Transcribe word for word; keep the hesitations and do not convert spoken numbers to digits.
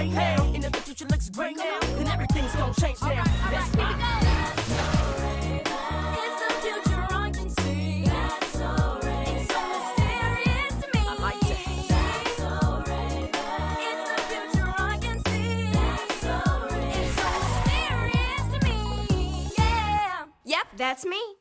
gray hair. And if the future looks great now, then everything's gonna change now. Let's rock. Yep, that's me.